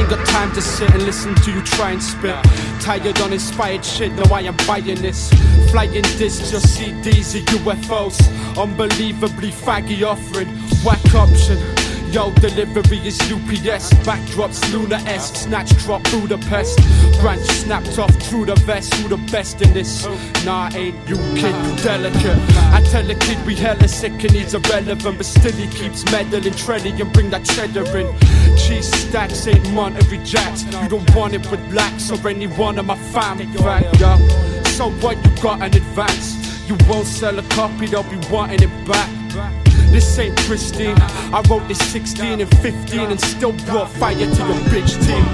ain't got time to sit and listen to you try and spit. Tired uninspired shit, no I am buying this. Flying discs, your CDs are UFOs. Unbelievably faggy offering, whack option. Yo, delivery is UPS. Backdrops Luna-esque, snatch drop Budapest. Branch snapped off through the vest. Who the best in this? Nah, ain't you kid, you delicate. I tell a kid we hella sick and he's irrelevant, but still he keeps meddling, treading and bring that cheddar in. Cheese stacks ain't Monterey Jacks. You don't want it with blacks or any one of my family, right, yo? So what you got in advance? You won't sell a copy, they'll be wanting it back. This ain't pristine. I wrote this 16 and 15 and still brought fire to your bitch team.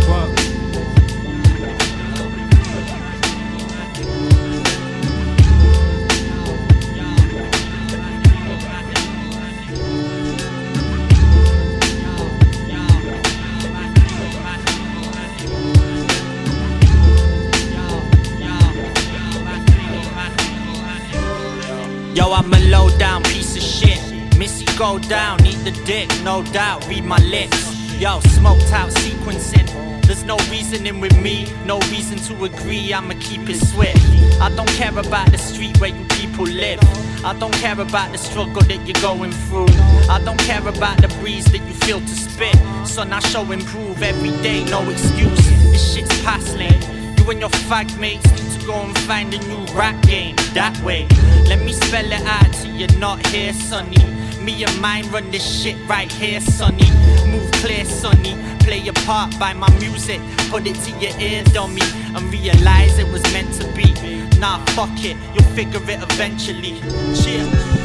Yo, I'm a low down piece of shit. Missy go down, eat the dick, no doubt, read my lips. Yo, smoked out sequencing. There's no reasoning with me, no reason to agree, I'ma keep it swift. I don't care about the street where you people live. I don't care about the struggle that you're going through. I don't care about the breeze that you feel to spit. Son, I show improve every day, no excuse. This shit's past lane. You and your fag mates need to go and find a new rap game, that way. Let me spell it out till you're not here, sonny. Me and mine run this shit right here, sonny. Move clear, sonny. Play your part by my music. Put it to your ear, dummy. And realize it was meant to be. Nah, fuck it, you'll figure it eventually. Cheers.